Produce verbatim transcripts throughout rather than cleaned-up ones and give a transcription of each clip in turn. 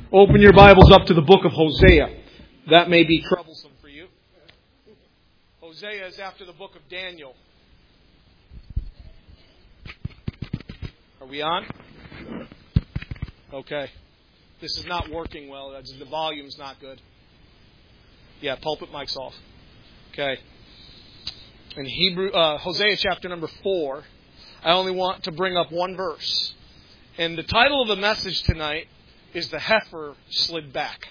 Open your Bibles up to the book of Hosea. That may be troublesome for you. Hosea is after the book of Daniel. Are we on? Okay. This is not working well. The volume's not good. Yeah, pulpit mic's off. Okay. In Hebrew, uh, Hosea chapter number four, I only want to bring up one verse. And the title of the message tonight is The Heifer Slid Back.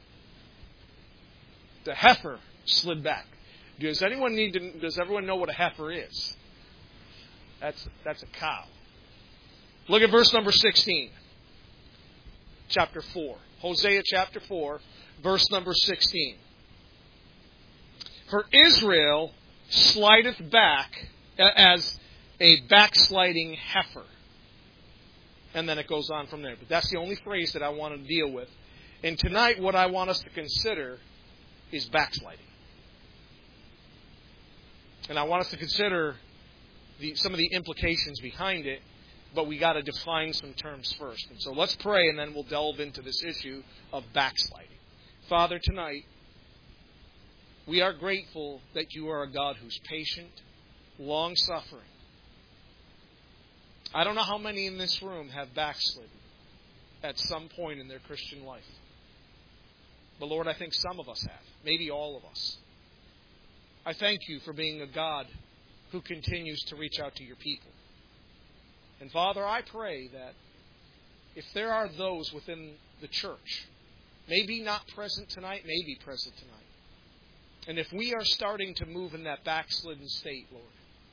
The heifer slid back. Does anyone need to, does everyone know what a heifer is? That's, that's a cow. Look at verse number sixteen. Chapter four. Hosea chapter four, verse number sixteen. For Israel slideth back as a backsliding heifer. And then it goes on from there. But that's the only phrase that I want to deal with. And tonight what I want us to consider is backsliding. And I want us to consider the, some of the implications behind it. But we got to define some terms first. And so let's pray and then we'll delve into this issue of backsliding. Father, tonight, we are grateful that you are a God who's patient, long-suffering. I don't know how many in this room have backslidden at some point in their Christian life. But Lord, I think some of us have. Maybe all of us. I thank you for being a God who continues to reach out to your people. And Father, I pray that if there are those within the church, maybe not present tonight, maybe present tonight, and if we are starting to move in that backslidden state, Lord,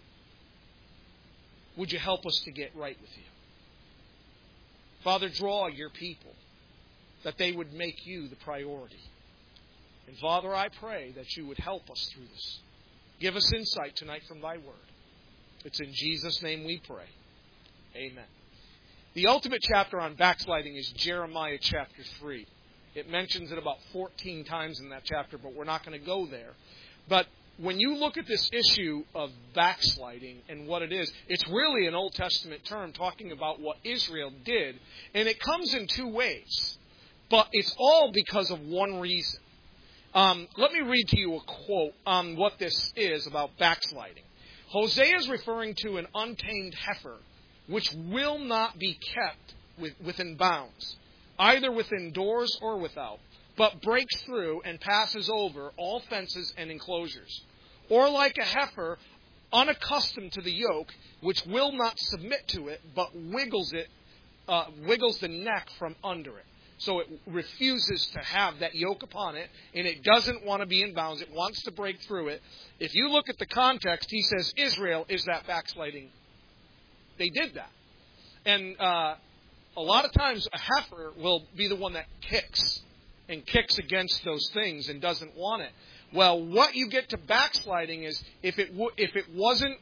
would you help us to get right with you? Father, draw your people that they would make you the priority. And Father, I pray that you would help us through this. Give us insight tonight from thy word. It's in Jesus' name we pray. Amen. The ultimate chapter on backsliding is Jeremiah chapter three. It mentions it about fourteen times in that chapter, but we're not going to go there. But when you look at this issue of backsliding and what it is, it's really an Old Testament term talking about what Israel did. And it comes in two ways. But it's all because of one reason. Um, let me read to you a quote on what this is about backsliding. Hosea is referring to an untamed heifer which will not be kept with, within bounds, either within doors or without, but breaks through and passes over all fences and enclosures. Or like a heifer unaccustomed to the yoke, which will not submit to it, but wiggles it, uh, wiggles the neck from under it. So it refuses to have that yoke upon it, and it doesn't want to be in bounds. It wants to break through it. If you look at the context, he says Israel is that backsliding. They did that. And uh, a lot of times a heifer will be the one that kicks and kicks against those things and doesn't want it. Well, what you get to backsliding is if it w- if it wasn't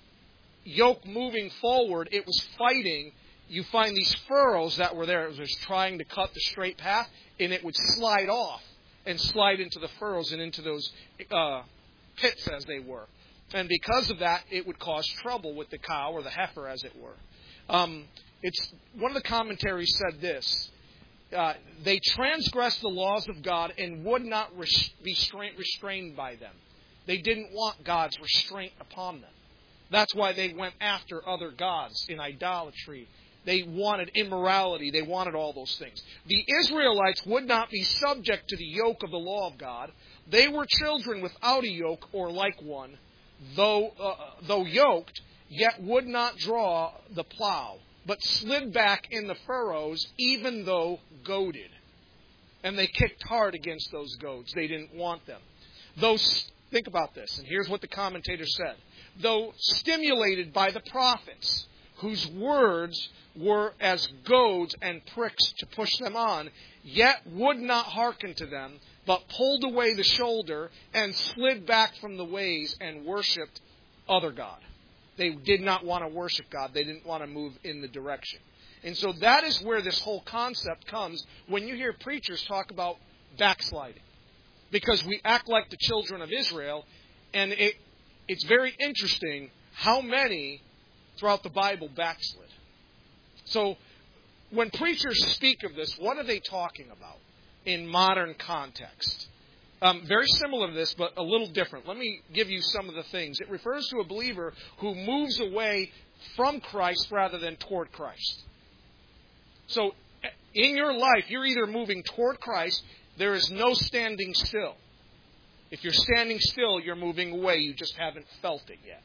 yoke moving forward, it was fighting. You find these furrows that were there. It was trying to cut the straight path, and it would slide off and slide into the furrows and into those uh, pits as they were. And because of that, it would cause trouble with the cow or the heifer, as it were. Um, it's one of the commentaries said this. Uh, they transgressed the laws of God and would not res- be stra- restrained by them. They didn't want God's restraint upon them. That's why they went after other gods in idolatry. They wanted immorality. They wanted all those things. The Israelites would not be subject to the yoke of the law of God. They were children without a yoke or like one, though, uh, though yoked, yet would not draw the plow, but slid back in the furrows, even though goaded. And they kicked hard against those goads. They didn't want them. Though, think about this, and here's what the commentator said. Though stimulated by the prophets, whose words were as goads and pricks to push them on, yet would not hearken to them, but pulled away the shoulder and slid back from the ways and worshipped other God. They did not want to worship God. They didn't want to move in the direction. And so that is where this whole concept comes when you hear preachers talk about backsliding. Because we act like the children of Israel, and it, it's very interesting how many throughout the Bible backslid. So when preachers speak of this, what are they talking about in modern context? Um, very similar to this, but a little different. Let me give you some of the things. It refers to a believer who moves away from Christ rather than toward Christ. So, in your life, you're either moving toward Christ. There is no standing still. If you're standing still, you're moving away. You just haven't felt it yet.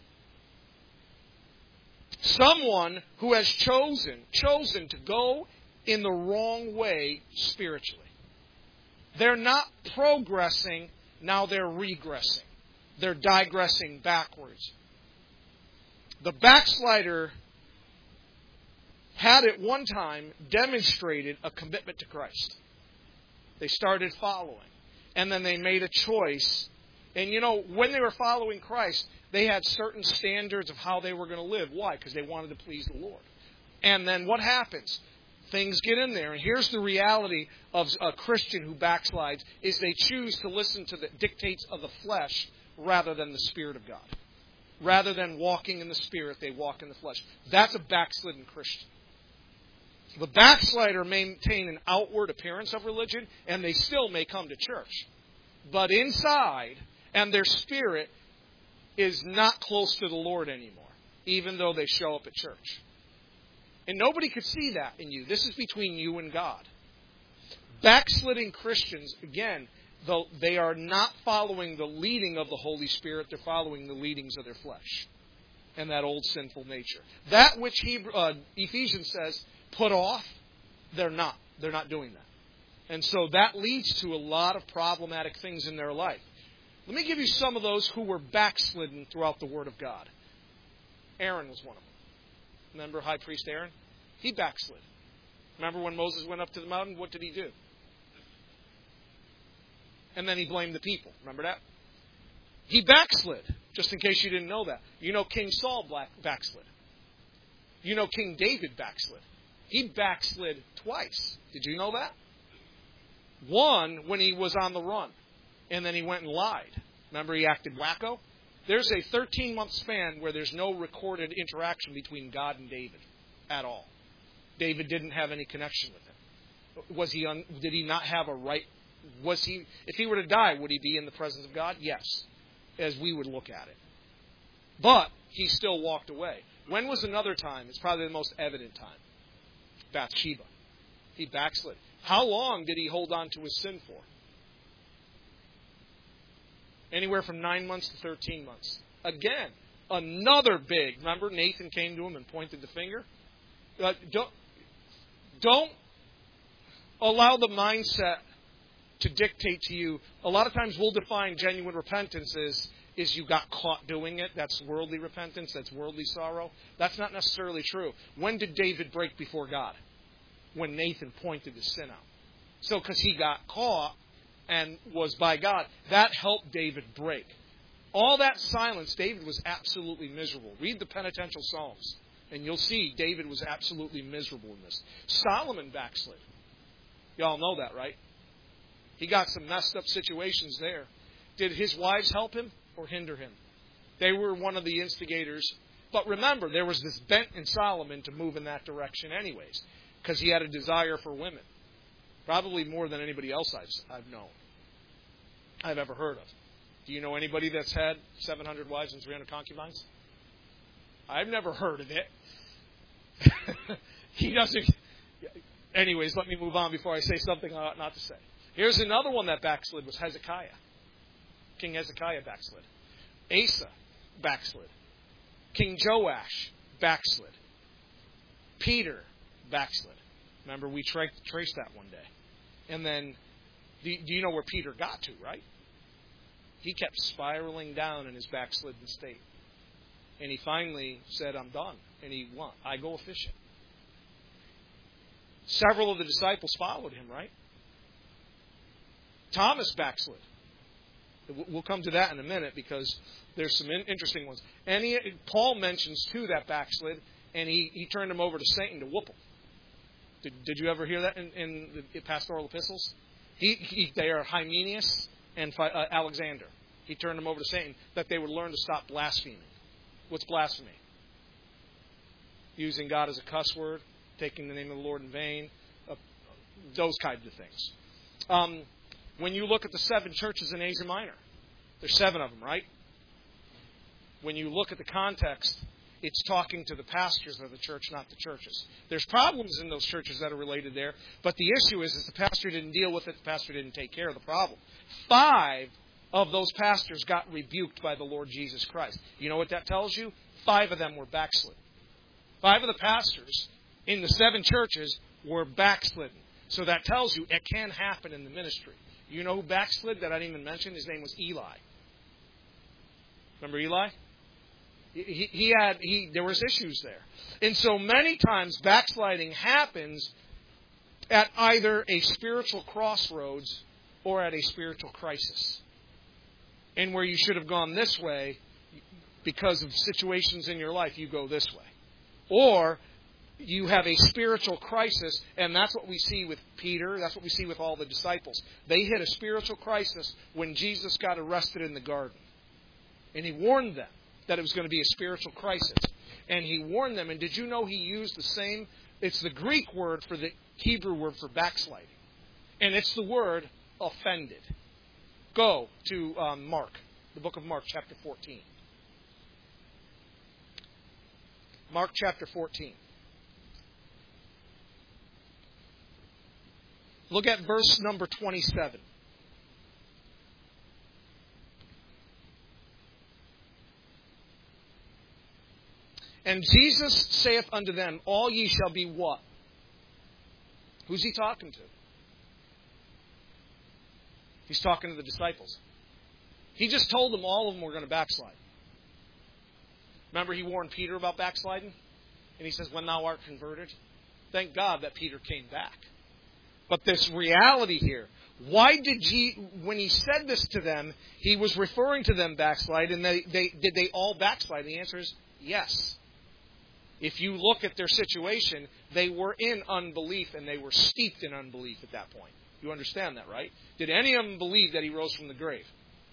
Someone who has chosen, chosen to go in the wrong way spiritually. They're not progressing, now they're regressing. They're digressing backwards. The backslider had at one time demonstrated a commitment to Christ. They started following. And then they made a choice. And you know, when they were following Christ, they had certain standards of how they were going to live. Why? Because they wanted to please the Lord. And then what happens? Things get in there. And here's the reality of a Christian who backslides, is they choose to listen to the dictates of the flesh rather than the Spirit of God. Rather than walking in the Spirit, they walk in the flesh. That's a backslidden Christian. The backslider may maintain an outward appearance of religion, and they still may come to church. But inside, and their spirit is not close to the Lord anymore, even though they show up at church. And nobody could see that in you. This is between you and God. Backsliding Christians, again, though they are not following the leading of the Holy Spirit, they're following the leadings of their flesh and that old sinful nature. That which Hebrew, uh, Ephesians says, put off, they're not. They're not doing that. And so that leads to a lot of problematic things in their life. Let me give you some of those who were backslidden throughout the Word of God. Aaron was one of them. Remember High Priest Aaron? He backslid. Remember when Moses went up to the mountain? What did he do? And then he blamed the people. Remember that? He backslid, just in case you didn't know that. You know King Saul backslid. You know King David backslid. He backslid twice. Did you know that? One, when he was on the run. And then he went and lied. Remember he acted wacko? There's a thirteen-month span where there's no recorded interaction between God and David at all. David didn't have any connection with him. Was he? Un, did he not have a right? Was he? If he were to die, would he be in the presence of God? Yes, as we would look at it. But he still walked away. When was another time? It's probably the most evident time. Bathsheba. He backslid. How long did he hold on to his sin for? Anywhere from nine months to thirteen months. Again, another big. Remember, Nathan came to him and pointed the finger. Uh, don't, don't allow the mindset to dictate to you. A lot of times we'll define genuine repentance as is you got caught doing it. That's worldly repentance. That's worldly sorrow. That's not necessarily true. When did David break before God? When Nathan pointed the sin out. So because he got caught and was by God, that helped David break. All that silence, David was absolutely miserable. Read the penitential Psalms, and you'll see David was absolutely miserable in this. Solomon backslid. Y'all know that, right? He got some messed up situations there. Did his wives help him or hinder him? They were one of the instigators. But remember, there was this bent in Solomon to move in that direction anyways, because he had a desire for women. Probably more than anybody else I've, I've known, I've ever heard of. Do you know anybody that's had seven hundred wives and three hundred concubines? I've never heard of it. He doesn't. Anyways, let me move on before I say something I ought not to say. Here's another one that backslid was Hezekiah. King Hezekiah backslid. Asa backslid. King Joash backslid. Peter backslid. Remember, we tra- traced that one day. And then, do, do you know where Peter got to, right? He kept spiraling down in his backslidden state. And he finally said, I'm done. And he won. I go fishing. Several of the disciples followed him, right? Thomas backslid. We'll come to that in a minute because there's some interesting ones. And he, Paul mentions, too, that backslid. And he, he turned him over to Satan to whoop him. Did, did you ever hear that in, in the pastoral epistles? He, he, they are Hymenaeus and uh, Alexander. He turned them over to Satan that they would learn to stop blaspheming. What's blasphemy? Using God as a cuss word, taking the name of the Lord in vain, uh, those kinds of things. Um, when you look at the seven churches in Asia Minor, there's seven of them, right? When you look at the context, it's talking to the pastors of the church, not the churches. There's problems in those churches that are related there, but the issue is, is the pastor didn't deal with it, the pastor didn't take care of the problem. Five of those pastors got rebuked by the Lord Jesus Christ. You know what that tells you? Five of them were backslidden. Five of the pastors in the seven churches were backslidden. So that tells you it can happen in the ministry. You know who backslid that I didn't even mention? His name was Eli. Remember Eli? He, he had he there was issues there. And so many times backsliding happens at either a spiritual crossroads or at a spiritual crisis. And where you should have gone this way, because of situations in your life, you go this way. Or you have a spiritual crisis, and that's what we see with Peter. That's what we see with all the disciples. They hit a spiritual crisis when Jesus got arrested in the garden. And he warned them that it was going to be a spiritual crisis. And he warned them, and did you know he used the same, it's the Greek word for the Hebrew word for backsliding. And it's the word offended. Go to um, Mark, the book of Mark, chapter fourteen. Mark chapter fourteen. Look at verse number twenty-seven. And Jesus saith unto them, all ye shall be what? Who's he talking to? He's talking to the disciples. He just told them all of them were going to backslide. Remember he warned Peter about backsliding? And he says, when thou art converted. Thank God that Peter came back. But this reality here, why did he, when he said this to them, he was referring to them backslide, and they, they did they all backslide? The answer is yes. If you look at their situation, they were in unbelief, and they were steeped in unbelief at that point. You understand that, right? Did any of them believe that he rose from the grave?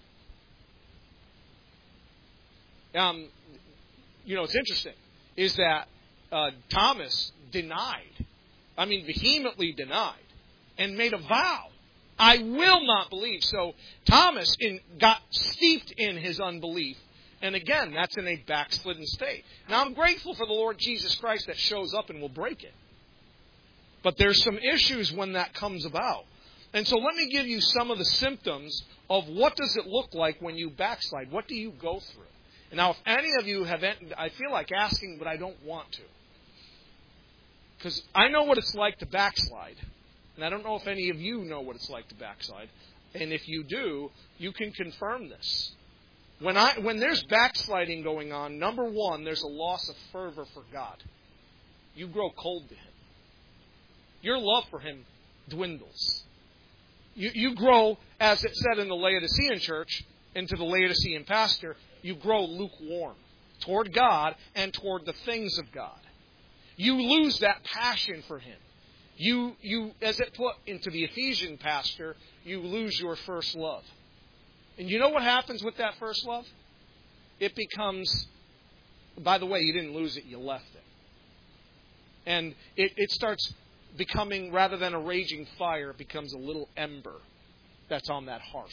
Um, you know, it's interesting, is that uh, Thomas denied, I mean, vehemently denied, and made a vow. I will not believe. So Thomas in, got steeped in his unbelief. And again, that's in a backslidden state. Now, I'm grateful for the Lord Jesus Christ that shows up and will break it. But there's some issues when that comes about. And so let me give you some of the symptoms of what does it look like when you backslide. What do you go through? And now, if any of you have, I feel like asking, but I don't want to. Because I know what it's like to backslide. And I don't know if any of you know what it's like to backslide. And if you do, you can confirm this. When I when there's backsliding going on, number one, there's a loss of fervor for God. You grow cold to Him. Your love for Him dwindles. You, you grow, as it said in the Laodicean church, and to the Laodicean pastor, you grow lukewarm toward God and toward the things of God. You lose that passion for Him. You, you, as it put into the Ephesian pastor, you lose your first love. And you know what happens with that first love? It becomes, by the way, you didn't lose it, you left it. And it, it starts becoming, rather than a raging fire, it becomes a little ember that's on that hearth.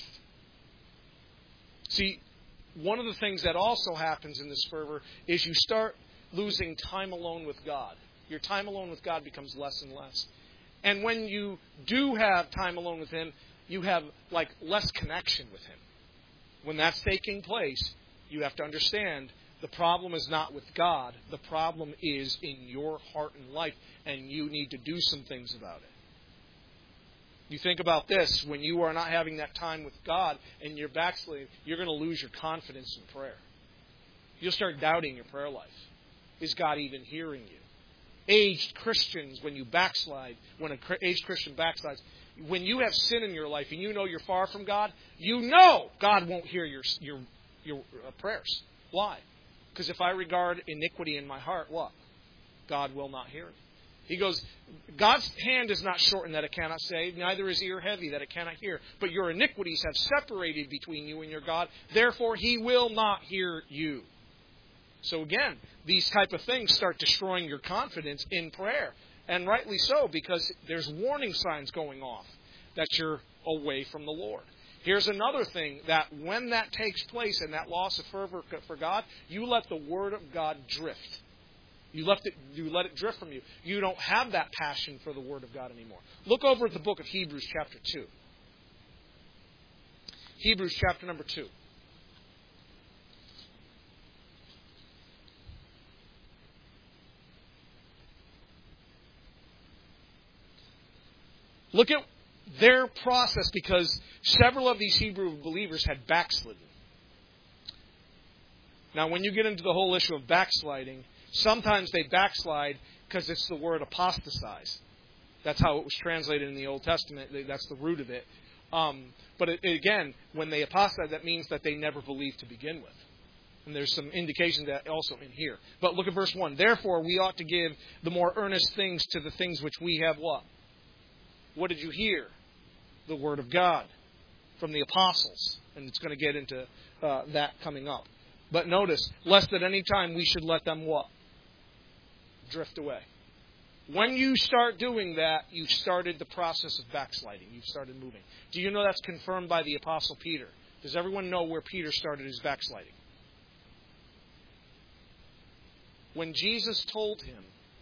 See, one of the things that also happens in this fervor is you start losing time alone with God. Your time alone with God becomes less and less. And when you do have time alone with Him, you have like less connection with Him. When that's taking place, you have to understand the problem is not with God. The problem is in your heart and life, and you need to do some things about it. You think about this, when you are not having that time with God and you're backsliding, you're going to lose your confidence in prayer. You'll start doubting your prayer life. Is God even hearing you? Aged Christians, when you backslide, when an aged Christian backslides, when you have sin in your life and you know you're far from God, you know God won't hear your your your uh, prayers. Why? Because if I regard iniquity in my heart, what? God will not hear it. He goes, God's hand is not shortened that it cannot save, neither is ear heavy that it cannot hear. But your iniquities have separated between you and your God. Therefore, He will not hear you. So again, these type of things start destroying your confidence in prayer. And rightly so, because there's warning signs going off that you're away from the Lord. Here's another thing, that when that takes place and that loss of fervor for God, you let the Word of God drift. You left it, you let it drift from you. You don't have that passion for the Word of God anymore. Look over at the book of Hebrews chapter two. Hebrews chapter number two. Look at their process, because several of these Hebrew believers had backslidden. Now, when you get into the whole issue of backsliding, sometimes they backslide because it's the word apostatize. That's how it was translated in the Old Testament. That's the root of it. Um, but it, again, when they apostatize, that means that they never believed to begin with. And there's some indication of that also in here. But look at verse one. Therefore, we ought to give the more earnest things to the things which we have what? What did you hear? The Word of God from the apostles. And it's going to get into uh, that coming up. But notice, lest at any time we should let them what? Drift away. When you start doing that, you've started the process of backsliding. You've started moving. Do you know that's confirmed by the Apostle Peter? Does everyone know where Peter started his backsliding? When Jesus told him,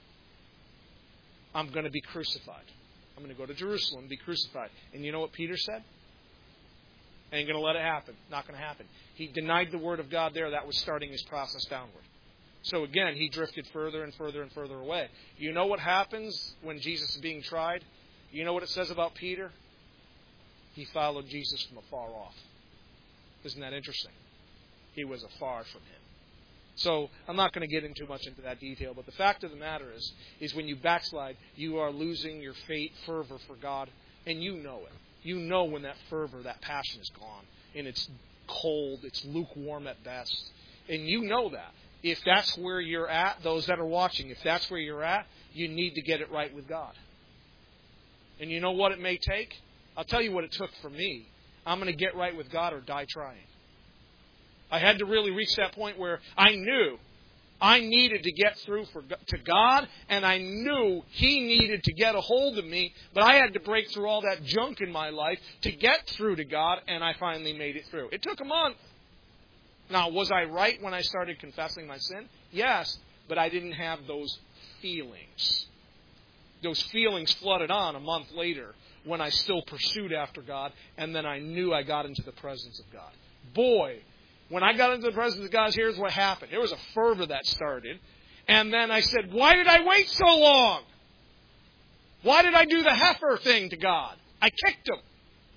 I'm going to be crucified. I'm going to go to Jerusalem, be crucified. And you know what Peter said? Ain't going to let it happen. Not going to happen. He denied the Word of God there. That was starting his process downward. So again, he drifted further and further and further away. You know what happens when Jesus is being tried? You know what it says about Peter? He followed Jesus from afar off. Isn't that interesting? He was afar from him. So I'm not going to get into much into that detail, but the fact of the matter is, is when you backslide, you are losing your faith, fervor for God, and you know it. You know when that fervor, that passion is gone, and it's cold, it's lukewarm at best, and you know that. If that's where you're at, those that are watching, if that's where you're at, you need to get it right with God. And you know what it may take? I'll tell you what it took for me. I'm going to get right with God or die trying. I had to really reach that point where I knew I needed to get through for, to God, and I knew He needed to get a hold of me, but I had to break through all that junk in my life to get through to God, and I finally made it through. It took a month. Now, was I right when I started confessing my sin? Yes, but I didn't have those feelings. Those feelings flooded on a month later when I still pursued after God, and then I knew I got into the presence of God. Boy, when I got into the presence of God, here's what happened. There was a fervor that started. And then I said, why did I wait so long? Why did I do the heifer thing to God? I kicked him.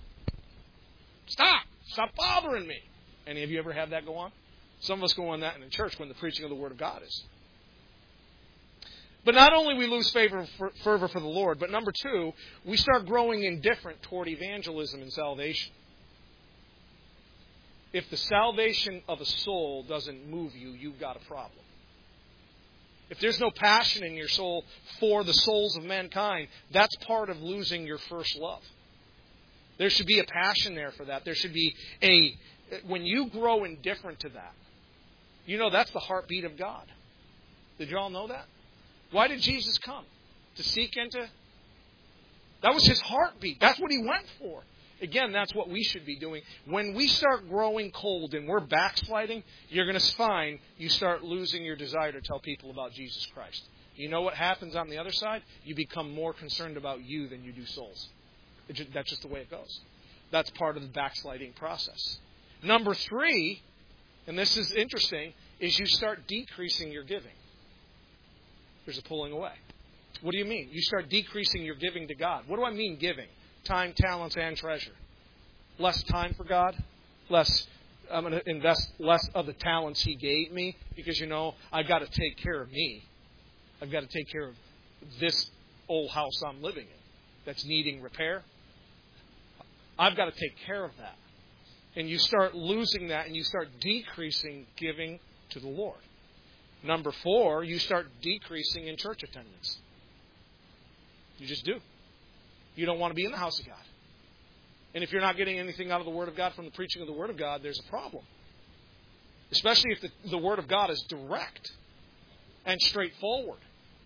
Stop. Stop bothering me. Any of you ever had that go on? Some of us go on that in the church when the preaching of the Word of God is. But not only we lose favor for, fervor for the Lord, but number two, we start growing indifferent toward evangelism and salvation. If the salvation of a soul doesn't move you, you've got a problem. If there's no passion in your soul for the souls of mankind, that's part of losing your first love. There should be a passion there for that. There should be a... When you grow indifferent to that, you know that's the heartbeat of God. Did you all know that? Why did Jesus come? To seek and to... That was His heartbeat. That's what He went for. Again, that's what we should be doing. When we start growing cold and we're backsliding, you're going to find you start losing your desire to tell people about Jesus Christ. You know what happens on the other side? You become more concerned about you than you do souls. Just, that's just the way it goes. That's part of the backsliding process. Number three, and this is interesting, is you start decreasing your giving. There's a pulling away. What do you mean? You start decreasing your giving to God. What do I mean giving? Time, talents, and treasure. Less time for God. Less. I'm going to invest less of the talents He gave me because, you know, I've got to take care of me. I've got to take care of this old house I'm living in that's needing repair. I've got to take care of that. And you start losing that and you start decreasing giving to the Lord. Number four, you start decreasing in church attendance. You just do. You don't want to be in the house of God. And if you're not getting anything out of the Word of God from the preaching of the Word of God, there's a problem. Especially if the, the Word of God is direct and straightforward.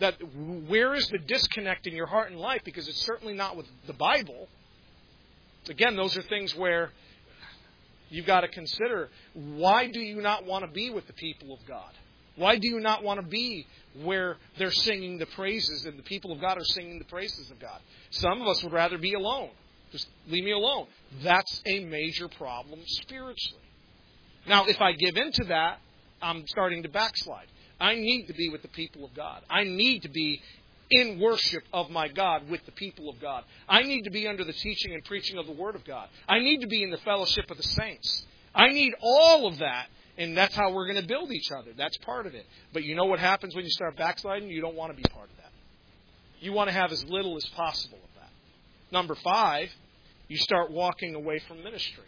that where is the disconnect in your heart and life? Because it's certainly not with the Bible. Again, those are things where you've got to consider, why do you not want to be with the people of God? Why do you not want to be where they're singing the praises and the people of God are singing the praises of God? Some of us would rather be alone. Just leave me alone. That's a major problem spiritually. Now, if I give in to that, I'm starting to backslide. I need to be with the people of God. I need to be in worship of my God with the people of God. I need to be under the teaching and preaching of the Word of God. I need to be in the fellowship of the saints. I need all of that, and that's how we're going to build each other. That's part of it. But you know what happens when you start backsliding? You don't want to be part of that. You want to have as little as possible of that. Number five, you start walking away from ministry.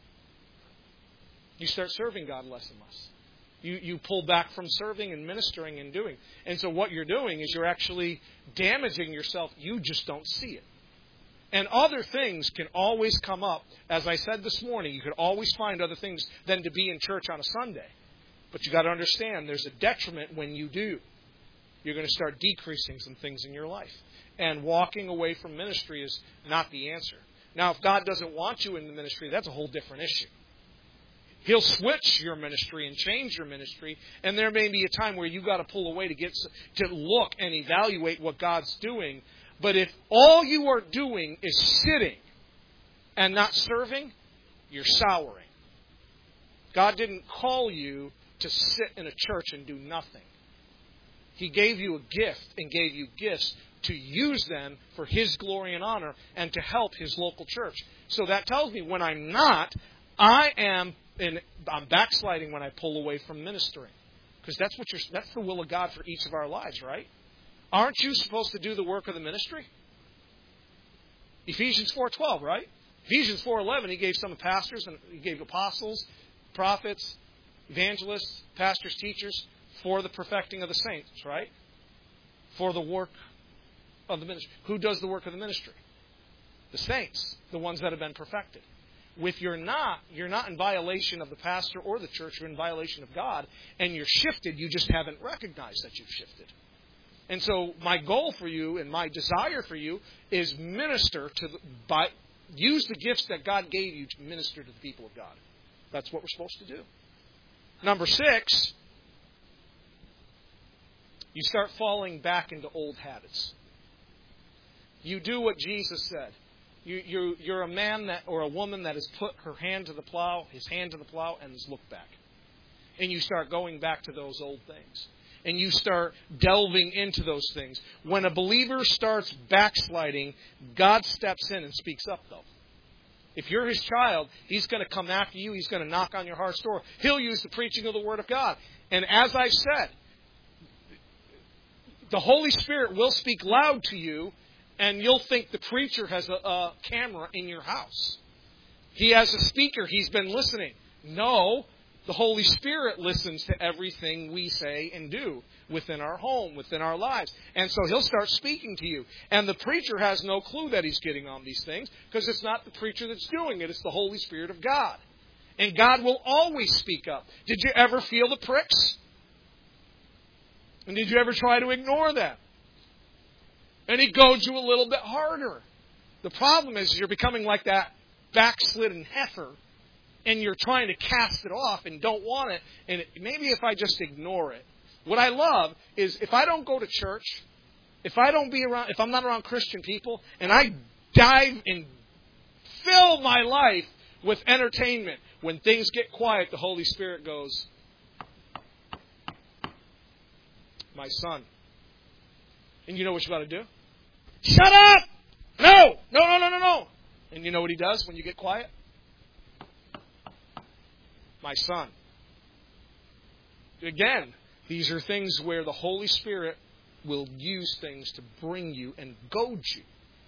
You start serving God less and less. You you pull back from serving and ministering and doing. And so what you're doing is you're actually damaging yourself. You just don't see it. And other things can always come up. As I said this morning, you could always find other things than to be in church on a Sunday. But you've got to understand there's a detriment when you do. You're going to start decreasing some things in your life. And walking away from ministry is not the answer. Now, if God doesn't want you in the ministry, that's a whole different issue. He'll switch your ministry and change your ministry, and there may be a time where you've got to pull away to get to look and evaluate what God's doing. But if all you are doing is sitting and not serving, you're souring. God didn't call you to sit in a church and do nothing. He gave you a gift and gave you gifts to use them for His glory and honor and to help His local church. So that tells me when I'm not, I am and I'm backsliding when I pull away from ministering. Because that's what you're, that's the will of God for each of our lives, right? Aren't you supposed to do the work of the ministry? Ephesians four twelve, right? Ephesians four eleven, He gave some pastors and He gave apostles, prophets, evangelists, pastors, teachers for the perfecting of the saints, right? For the work of the ministry. Who does the work of the ministry? The saints, the ones that have been perfected. If you're not, you're not in violation of the pastor or the church. You're in violation of God, and you're shifted. You just haven't recognized that you've shifted. And so my goal for you and my desire for you is minister to the, by, use the gifts that God gave you to minister to the people of God. That's what we're supposed to do. Number six, you start falling back into old habits. You do what Jesus said. You, you're, you're a man that or a woman that has put her hand to the plow, his hand to the plow, and has looked back. And you start going back to those old things. And you start delving into those things. When a believer starts backsliding, God steps in and speaks up, though. If you're His child, He's going to come after you. He's going to knock on your heart's door. He'll use the preaching of the Word of God. And as I've said, the Holy Spirit will speak loud to you, and you'll think the preacher has a, a camera in your house. He has a speaker. He's been listening. No, the Holy Spirit listens to everything we say and do within our home, within our lives. And so He'll start speaking to you. And the preacher has no clue that he's getting on these things because it's not the preacher that's doing it. It's the Holy Spirit of God. And God will always speak up. Did you ever feel the pricks? And did you ever try to ignore them? And He goads you a little bit harder. The problem is you're becoming like that backslidden heifer, and you're trying to cast it off and don't want it. And it, maybe if I just ignore it. What I love is if I don't go to church, if I don't be around, if I'm not around Christian people, and I dive and fill my life with entertainment, when things get quiet, the Holy Spirit goes, "My son." And you know what you got to do? Shut up! No! No, no, no, no, no! And you know what He does when you get quiet? My son. Again, these are things where the Holy Spirit will use things to bring you and goad you.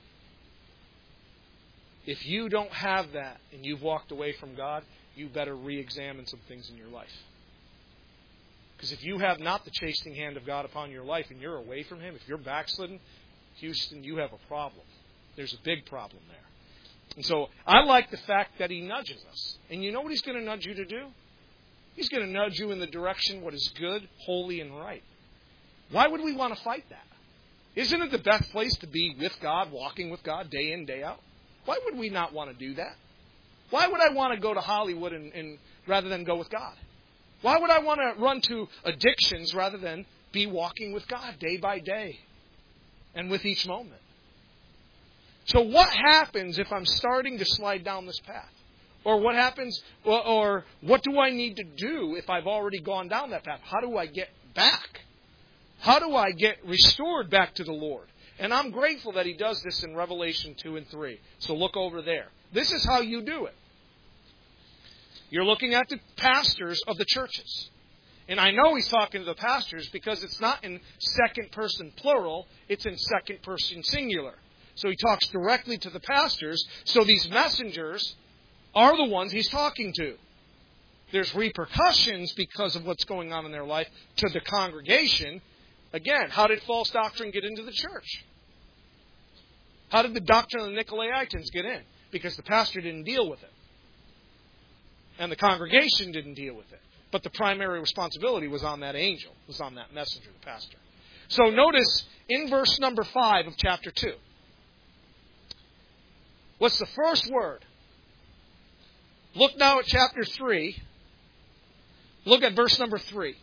If you don't have that and you've walked away from God, you better re-examine some things in your life. Because if you have not the chastening hand of God upon your life and you're away from Him, if you're backslidden, Houston, you have a problem. There's a big problem there. And so I like the fact that He nudges us. And you know what He's going to nudge you to do? He's going to nudge you in the direction what is good, holy, and right. Why would we want to fight that? Isn't it the best place to be with God, walking with God, day in, day out? Why would we not want to do that? Why would I want to go to Hollywood and, and rather than go with God? Why would I want to run to addictions rather than be walking with God day by day and with each moment? So what happens if I'm starting to slide down this path? Or what happens, or, or what do I need to do if I've already gone down that path? How do I get back? How do I get restored back to the Lord? And I'm grateful that He does this in Revelation two and three. So look over there. This is how you do it. You're looking at the pastors of the churches. And I know He's talking to the pastors because it's not in second person plural, it's in second person singular. So He talks directly to the pastors. So these messengers are the ones He's talking to. There's repercussions because of what's going on in their life to the congregation. Again, how did false doctrine get into the church? How did the doctrine of the Nicolaitans get in? Because the pastor didn't deal with it. And the congregation didn't deal with it. But the primary responsibility was on that angel, was on that messenger, the pastor. So notice in verse number five of chapter two. What's the first word? Look now at chapter three. Look at verse number three.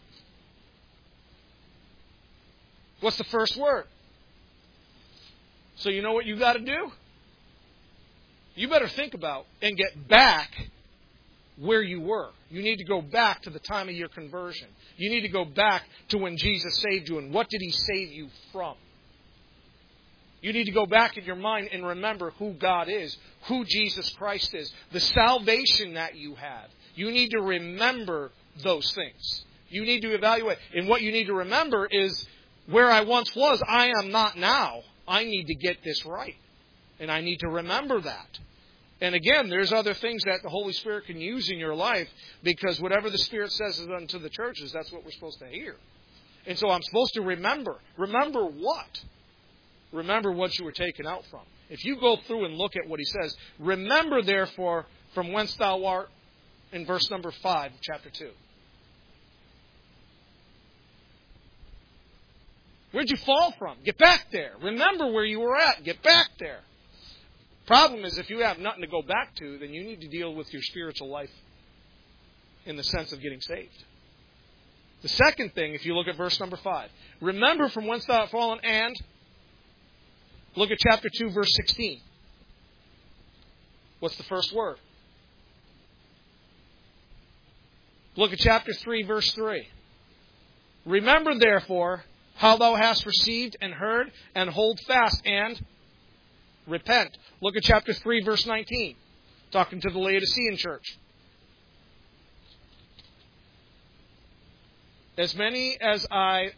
What's the first word? So you know what you got to do? You better think about and get back where you were. You need to go back to the time of your conversion. You need to go back to when Jesus saved you and what did He save you from. You need to go back in your mind and remember who God is, who Jesus Christ is, the salvation that you had. You need to remember those things. You need to evaluate. And what you need to remember is where I once was, I am not now. I need to get this right. And I need to remember that. And again, there's other things that the Holy Spirit can use in your life because whatever the Spirit says unto the churches, that's what we're supposed to hear. And so I'm supposed to remember. Remember what? Remember what you were taken out from. If you go through and look at what He says, remember therefore from whence thou art in verse number five of chapter two. Where'd you fall from? Get back there. Remember where you were at. Get back there. Problem is, if you have nothing to go back to, then you need to deal with your spiritual life in the sense of getting saved. The second thing, if you look at verse number five, remember from whence thou art fallen, and look at chapter two, verse sixteen. What's the first word? Look at chapter three, verse three. Remember, therefore, how thou hast received and heard, and hold fast, and repent. Look at chapter three, verse nineteen. Talking to the Laodicean church. As many as I,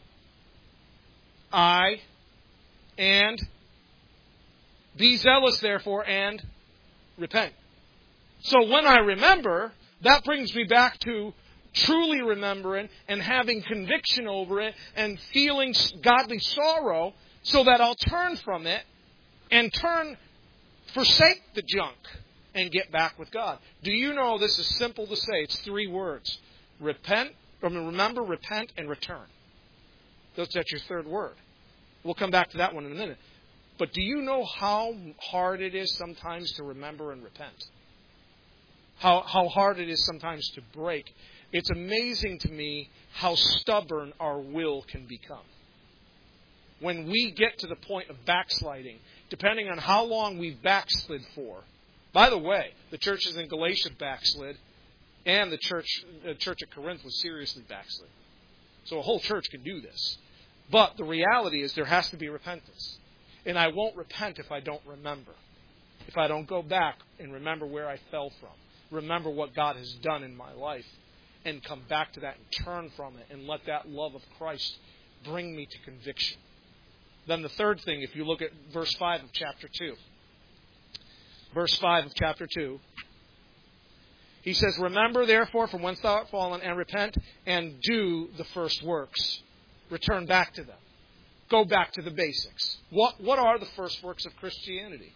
I, and be zealous, therefore, and repent. So when I remember, that brings me back to truly remembering and having conviction over it and feeling godly sorrow so that I'll turn from it and turn, forsake the junk and get back with God. Do you know this is simple to say? It's three words. Repent, I mean, remember, repent, and return. That's your third word. We'll come back to that one in a minute. But do you know how hard it is sometimes to remember and repent? How, how hard it is sometimes to break. It's amazing to me how stubborn our will can become. When we get to the point of backsliding, depending on how long we've backslid for. By the way, the churches in Galatia backslid, and the church, the church at Corinth was seriously backslid. So a whole church can do this. But the reality is there has to be repentance. And I won't repent if I don't remember. If I don't go back and remember where I fell from. Remember what God has done in my life. And come back to that and turn from it. And let that love of Christ bring me to conviction. Then the third thing, if you look at verse five of chapter two. Verse five of chapter two. He says, remember therefore from whence thou art fallen, and repent, and do the first works. Return back to them. Go back to the basics. What, what are the first works of Christianity?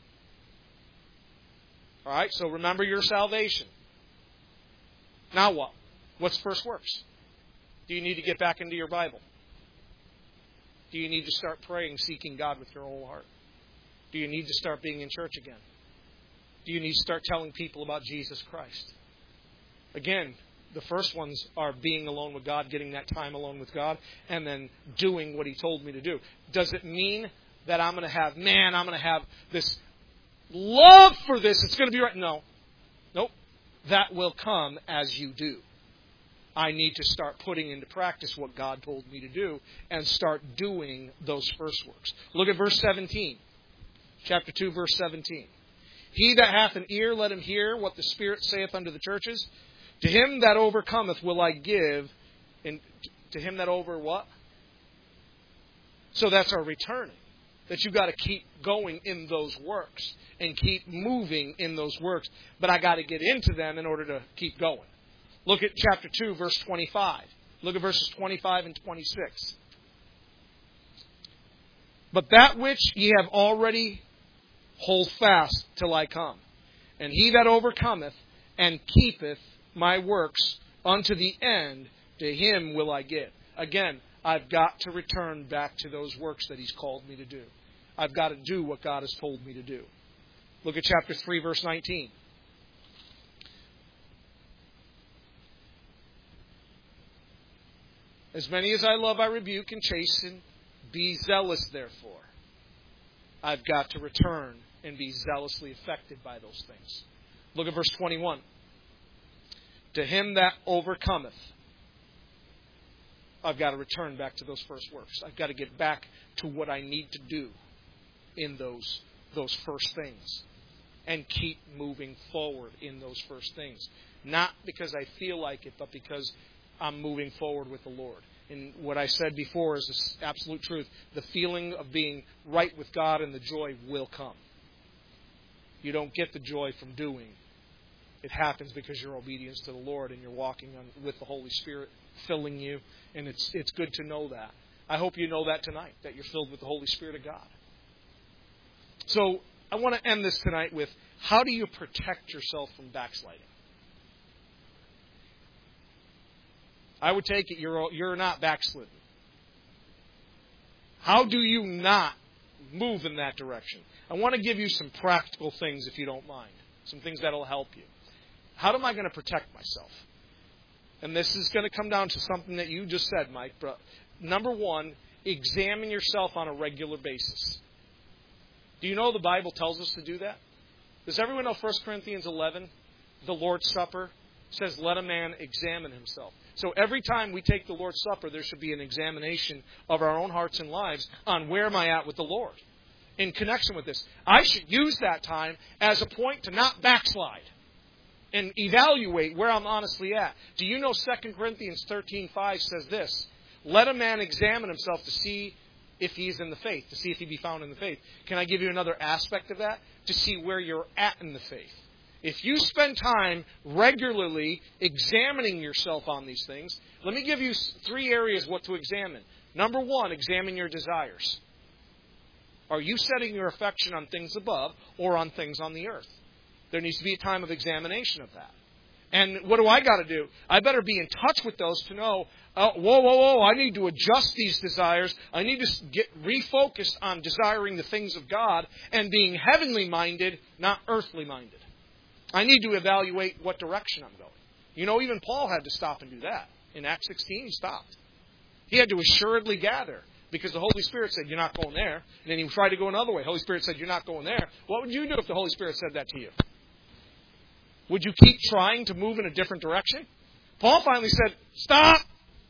All right, so remember your salvation. Now what? What's first works? Do you need to get back into your Bible? Do you need to start praying, seeking God with your whole heart? Do you need to start being in church again? Do you need to start telling people about Jesus Christ? Again, the first ones are being alone with God, getting that time alone with God, and then doing what He told me to do. Does it mean that I'm going to have, man, I'm going to have this love for this, it's going to be right? No. Nope. That will come as you do. I need to start putting into practice what God told me to do and start doing those first works. Look at verse seventeen. Chapter two, verse seventeen. He that hath an ear, let him hear what the Spirit saith unto the churches. To him that overcometh will I give, and to him that over what? So that's our returning. That you've got to keep going in those works and keep moving in those works. But I got to get into them in order to keep going. Look at chapter two, verse twenty-five. Look at verses twenty-five and twenty-six. But that which ye have already hold fast till I come. And he that overcometh and keepeth my works unto the end, to him will I give. Again, I've got to return back to those works that He's called me to do. I've got to do what God has told me to do. Look at chapter three, verse nineteen. As many as I love, I rebuke and chasten. Be zealous, therefore. I've got to return and be zealously affected by those things. Look at verse twenty-one. To him that overcometh, I've got to return back to those first works. I've got to get back to what I need to do in those, those first things. And keep moving forward in those first things. Not because I feel like it, but because I'm moving forward with the Lord. And what I said before is this absolute truth. The feeling of being right with God and the joy will come. You don't get the joy from doing. It happens because you're obedience to the Lord and you're walking on, with the Holy Spirit filling you. And it's it's good to know that. I hope you know that tonight, that you're filled with the Holy Spirit of God. So I want to end this tonight with, how do you protect yourself from backsliding? I would take it you're you're not backslidden. How do you not move in that direction? I want to give you some practical things, if you don't mind. Some things that will help you. How am I going to protect myself? And this is going to come down to something that you just said, Mike. But number one, examine yourself on a regular basis. Do you know the Bible tells us to do that? Does everyone know First Corinthians eleven, the Lord's Supper, says, let a man examine himself. So every time we take the Lord's Supper, there should be an examination of our own hearts and lives on where am I at with the Lord in connection with this. I should use that time as a point to not backslide and evaluate where I'm honestly at. Do you know Second Corinthians thirteen five says this? Let a man examine himself to see if he's in the faith, to see if he be found in the faith. Can I give you another aspect of that? To see where you're at in the faith. If you spend time regularly examining yourself on these things, let me give you three areas what to examine. Number one, examine your desires. Are you setting your affection on things above or on things on the earth? There needs to be a time of examination of that. And what do I got to do? I better be in touch with those to know, oh, whoa, whoa, whoa, I need to adjust these desires. I need to get refocused on desiring the things of God and being heavenly minded, not earthly minded. I need to evaluate what direction I'm going. You know, even Paul had to stop and do that. In Acts sixteen, he stopped. He had to assuredly gather because the Holy Spirit said, you're not going there. And then he tried to go another way. The Holy Spirit said, you're not going there. What would you do if the Holy Spirit said that to you? Would you keep trying to move in a different direction? Paul finally said, stop.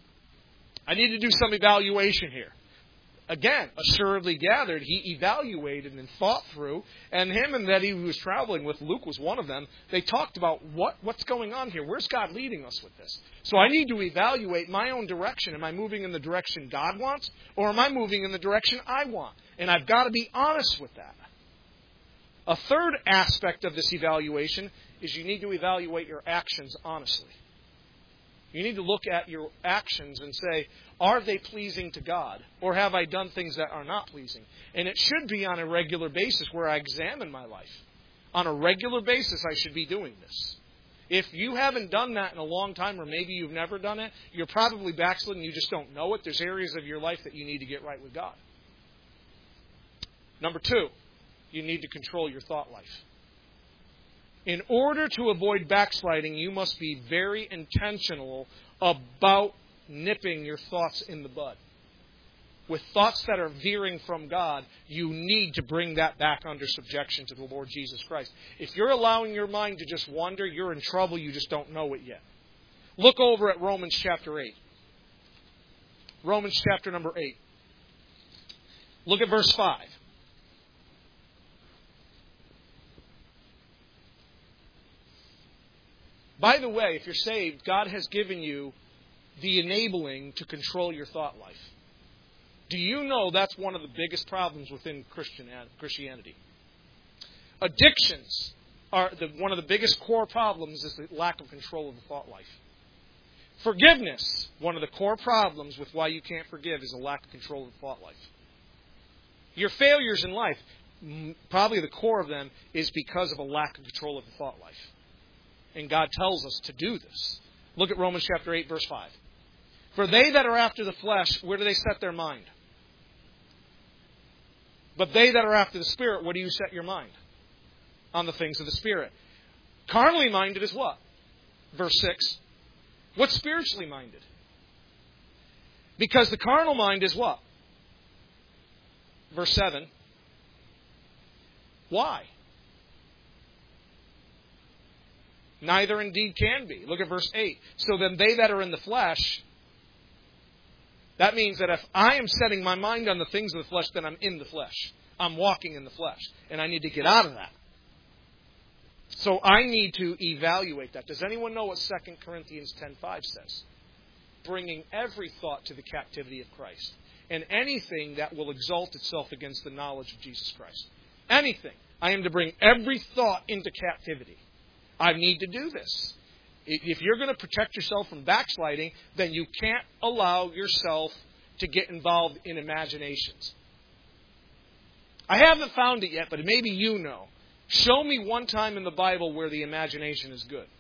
I need to do some evaluation here. Again, assuredly gathered, he evaluated and thought through, and him and that he was traveling with, Luke was one of them, they talked about what, what's going on here. Where's God leading us with this? So I need to evaluate my own direction. Am I moving in the direction God wants, or am I moving in the direction I want? And I've got to be honest with that. A third aspect of this evaluation is you need to evaluate your actions honestly. You need to look at your actions and say, are they pleasing to God? Or have I done things that are not pleasing? And it should be on a regular basis where I examine my life. On a regular basis, I should be doing this. If you haven't done that in a long time, or maybe you've never done it, you're probably backslidden, you just don't know it. There's areas of your life that you need to get right with God. Number two, you need to control your thought life. In order to avoid backsliding, you must be very intentional about nipping your thoughts in the bud. With thoughts that are veering from God, you need to bring that back under subjection to the Lord Jesus Christ. If you're allowing your mind to just wander, you're in trouble, you just don't know it yet. Look over at Romans chapter eight. Romans chapter number eight. Look at verse five. By the way, if you're saved, God has given you the enabling to control your thought life. Do you know that's one of the biggest problems within Christianity? Addictions are the, one of the biggest core problems is the lack of control of the thought life. Forgiveness, one of the core problems with why you can't forgive is a lack of control of the thought life. Your failures in life, probably the core of them, is because of a lack of control of the thought life. And God tells us to do this. Look at Romans chapter eight, verse five. For they that are after the flesh, where do they set their mind? But they that are after the Spirit, where do you set your mind? On the things of the Spirit. Carnally minded is what? Verse six. What's spiritually minded? Because the carnal mind is what? Verse seven. Why? Neither indeed can be. Look at verse eight. So then they that are in the flesh, that means that if I am setting my mind on the things of the flesh, then I'm in the flesh. I'm walking in the flesh. And I need to get out of that. So I need to evaluate that. Does anyone know what Second Corinthians ten five says? Bringing every thought to the captivity of Christ. And anything that will exalt itself against the knowledge of Jesus Christ. Anything. I am to bring every thought into captivity. I need to do this. If you're going to protect yourself from backsliding, then you can't allow yourself to get involved in imaginations. I haven't found it yet, but maybe you know. Show me one time in the Bible where the imagination is good.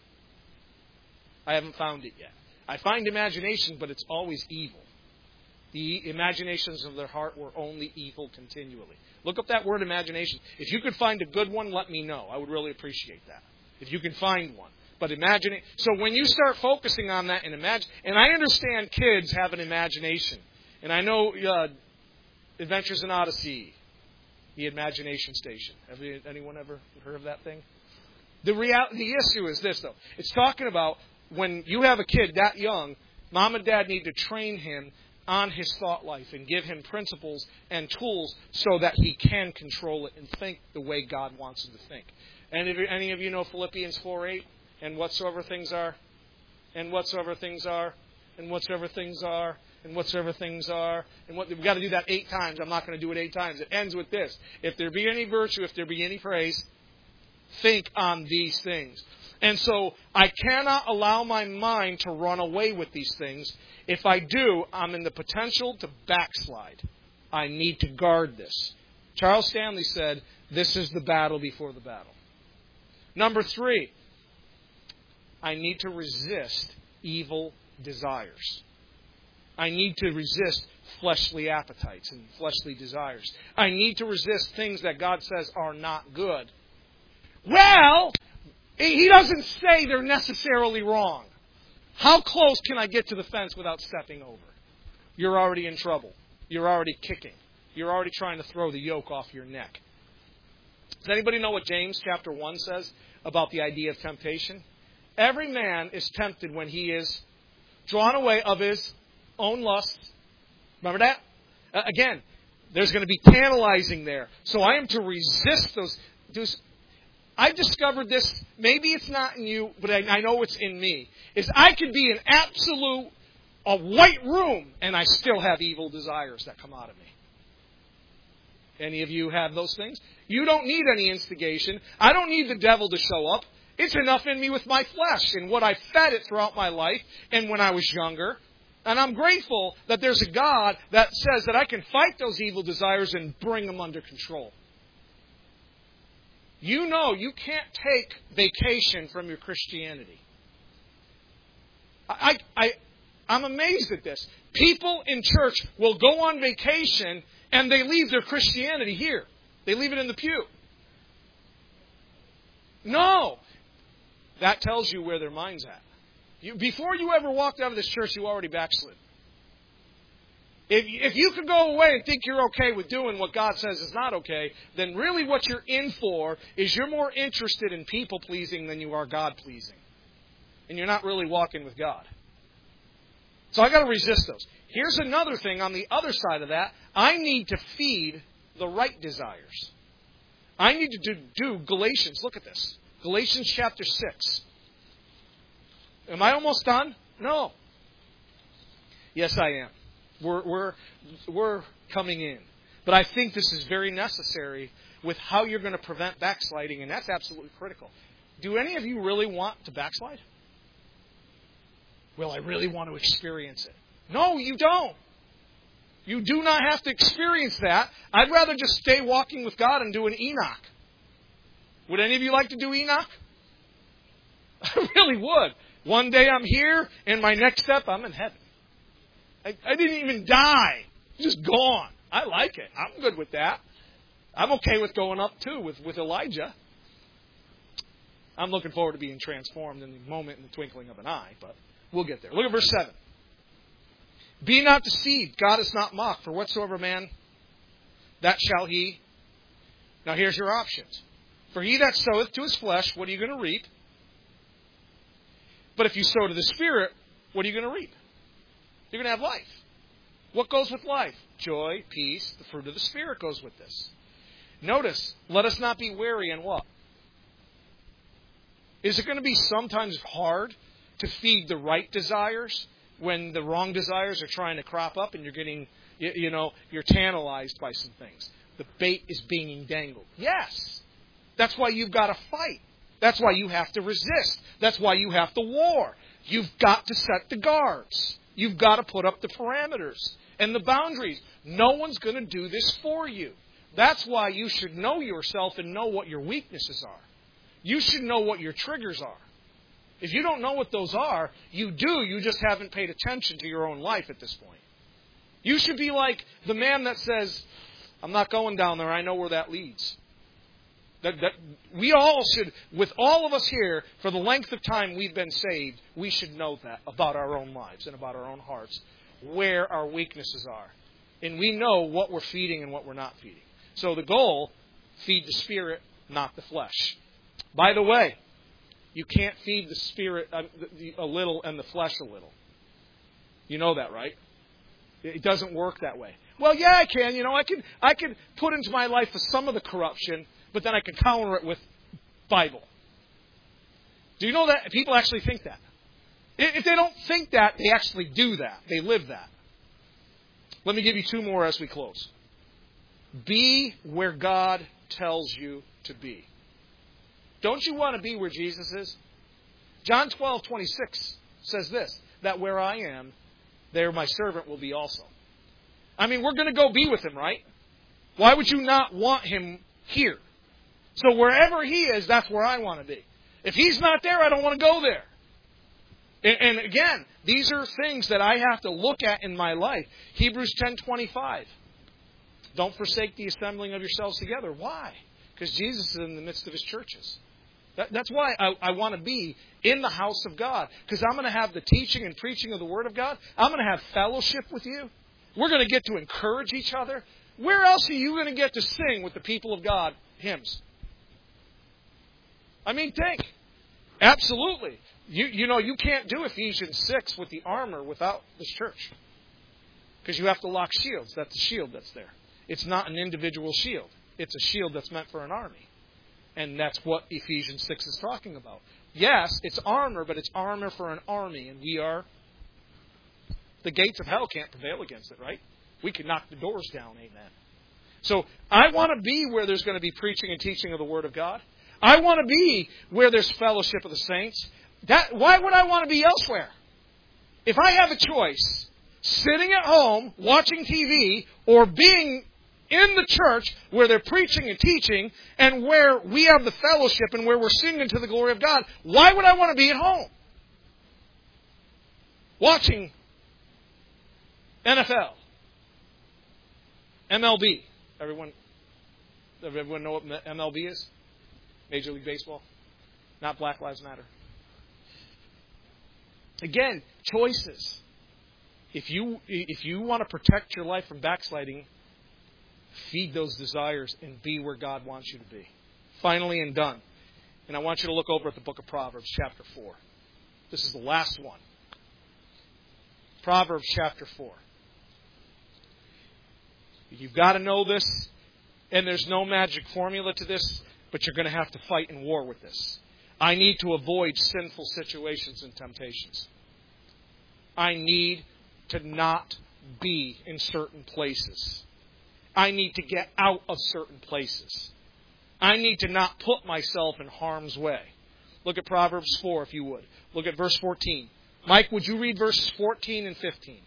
I haven't found it yet. I find imagination, but it's always evil. The imaginations of their heart were only evil continually. Look up that word imagination. If you could find a good one, let me know. I would really appreciate that. If you can find one. But imagine it. So when you start focusing on that and imagine, and I understand kids have an imagination. And I know uh, Adventures in Odyssey, the imagination station. Have you, anyone ever heard of that thing? The real, the issue is this, though. It's talking about when you have a kid that young, mom and dad need to train him on his thought life and give him principles and tools so that he can control it and think the way God wants him to think. And if any of you know Philippians four eight? And whatsoever things are, and whatsoever things are, and whatsoever things are, and whatsoever things are, and what we've got to do that eight times. I'm not going to do it eight times. It ends with this. If there be any virtue, if there be any praise, think on these things. And so I cannot allow my mind to run away with these things. If I do, I'm in the potential to backslide. I need to guard this. Charles Stanley said, this is the battle before the battle. Number three, I need to resist evil desires. I need to resist fleshly appetites and fleshly desires. I need to resist things that God says are not good. Well, He doesn't say they're necessarily wrong. How close can I get to the fence without stepping over? You're already in trouble. You're already kicking. You're already trying to throw the yoke off your neck. Does anybody know what James chapter one says about the idea of temptation? Every man is tempted when he is drawn away of his own lusts. Remember that? Uh, again, there's going to be tantalizing there. So I am to resist those. those I've discovered this. Maybe it's not in you, but I, I know it's in me. Is I could be in absolute, a white room, and I still have evil desires that come out of me. Any of you have those things? You don't need any instigation. I don't need the devil to show up. It's enough in me with my flesh and what I fed it throughout my life and when I was younger. And I'm grateful that there's a God that says that I can fight those evil desires and bring them under control. You know you can't take vacation from your Christianity. I, I, I'm amazed at this. People in church will go on vacation and they leave their Christianity here. They leave it in the pew. No. That tells you where their mind's at. You, before you ever walked out of this church, you already backslid. If, if you could go away and think you're okay with doing what God says is not okay, then really what you're in for is you're more interested in people-pleasing than you are God-pleasing. And you're not really walking with God. So I got to resist those. Here's another thing on the other side of that. I need to feed the right desires. I need to do, do Galatians. Look at this. Galatians chapter six. Am I almost done? No. Yes, I am. We're, we're, we're coming in. But I think this is very necessary with how you're going to prevent backsliding, and that's absolutely critical. Do any of you really want to backslide? Well, I really want to experience it. No, you don't. You do not have to experience that. I'd rather just stay walking with God and do an Enoch. Would any of you like to do Enoch? I really would. One day I'm here, and my next step, I'm in heaven. I, I didn't even die. Just gone. I like it. I'm good with that. I'm okay with going up, too, with, with Elijah. I'm looking forward to being transformed in the moment, in the twinkling of an eye, but we'll get there. Look at verse seven. Be not deceived. God is not mocked. For whatsoever man, that shall he. Now here's your options. For he that soweth to his flesh, what are you going to reap? But if you sow to the Spirit, what are you going to reap? You're going to have life. What goes with life? Joy, peace, the fruit of the Spirit goes with this. Notice, let us not be weary in what? Is it going to be sometimes hard to feed the right desires when the wrong desires are trying to crop up and you're getting, you, you know, you're tantalized by some things? The bait is being dangled. Yes. That's why you've got to fight. That's why you have to resist. That's why you have to war. You've got to set the guards. You've got to put up the parameters and the boundaries. No one's going to do this for you. That's why you should know yourself and know what your weaknesses are. You should know what your triggers are. If you don't know what those are, you do. You just haven't paid attention to your own life at this point. You should be like the man that says, I'm not going down there. I know where that leads. That, that we all should, with all of us here, for the length of time we've been saved, we should know that about our own lives and about our own hearts, where our weaknesses are. And we know what we're feeding and what we're not feeding. So the goal, feed the Spirit, not the flesh. By the way, you can't feed the Spirit a little and the flesh a little. You know that, right? It doesn't work that way. Well, yeah, I can. You know, I can, I can put into my life some of the corruption, but then I can counter it with Bible. Do you know that? People actually think that. If they don't think that, they actually do that. They live that. Let me give you two more as we close. Be where God tells you to be. Don't you want to be where Jesus is? John twelve twenty-six says this, that where I am, there my servant will be also. I mean, we're going to go be with him, right? Why would you not want him here? So wherever he is, that's where I want to be. If he's not there, I don't want to go there. And, and again, these are things that I have to look at in my life. Hebrews ten twenty-five. Don't forsake the assembling of yourselves together. Why? Because Jesus is in the midst of his churches. That, that's why I, I want to be in the house of God. Because I'm going to have the teaching and preaching of the Word of God. I'm going to have fellowship with you. We're going to get to encourage each other. Where else are you going to get to sing with the people of God hymns? I mean, think. Absolutely. You, you know, you can't do Ephesians six with the armor without this church. Because you have to lock shields. That's the shield that's there. It's not an individual shield. It's a shield that's meant for an army. And that's what Ephesians six is talking about. Yes, it's armor, but it's armor for an army. And we are... The gates of hell can't prevail against it, right? We can knock the doors down, amen. So I want to be where there's going to be preaching and teaching of the Word of God. I want to be where there's fellowship of the saints. That, why would I want to be elsewhere? If I have a choice, sitting at home, watching T V, or being in the church where they're preaching and teaching and where we have the fellowship and where we're singing to the glory of God. Why would I want to be at home watching N F L, M L B? Everyone, everyone know what M L B is? Major League Baseball? Not Black Lives Matter. Again, choices. If you if you want to protect your life from backsliding, feed those desires and be where God wants you to be. Finally and done. And I want you to look over at the book of Proverbs, chapter four. This is the last one. Proverbs, chapter four. You've got to know this, and there's no magic formula to this, but you're going to have to fight in war with this. I need to avoid sinful situations and temptations. I need to not be in certain places. I need to get out of certain places. I need to not put myself in harm's way. Look at Proverbs four, if you would. Look at verse fourteen. Mike, would you read verses fourteen and fifteen?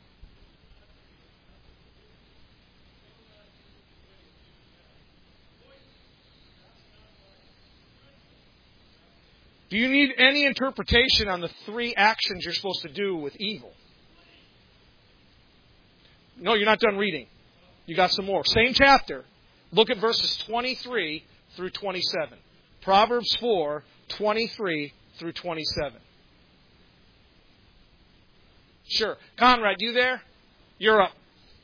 Do you need any interpretation on the three actions you're supposed to do with evil? No, you're not done reading. You got some more. Same chapter. Look at verses twenty-three through twenty-seven. Proverbs four, twenty-three through twenty-seven. Sure. Conrad, you there? You're up.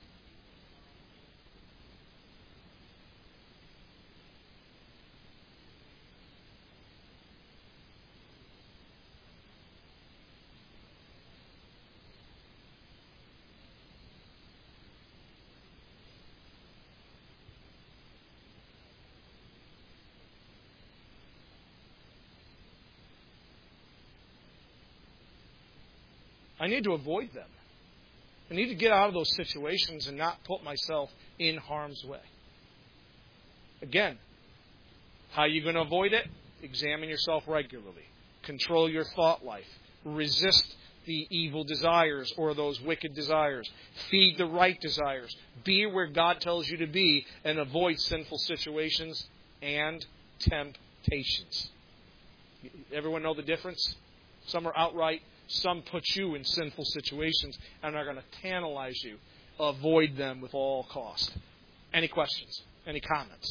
I need to avoid them. I need to get out of those situations and not put myself in harm's way. Again, how are you going to avoid it? Examine yourself regularly. Control your thought life. Resist the evil desires or those wicked desires. Feed the right desires. Be where God tells you to be and avoid sinful situations and temptations. Everyone know the difference? Some are outright. Some put you in sinful situations and are going to tantalize you. Avoid them with all cost. Any questions? Any comments?